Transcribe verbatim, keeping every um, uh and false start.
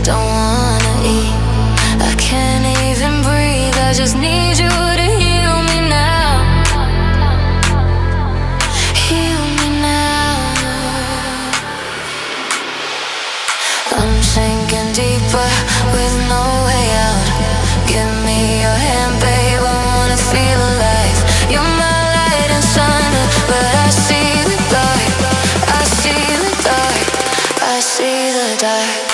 don't wanna eat. I can't even breathe, I just need you to heal me now. Heal me now. I'm sinking deeper with no way out. Give me your hand, babe, I wanna feel alive. You're my light and sun, but I see the dark. I see the dark. I see the dark.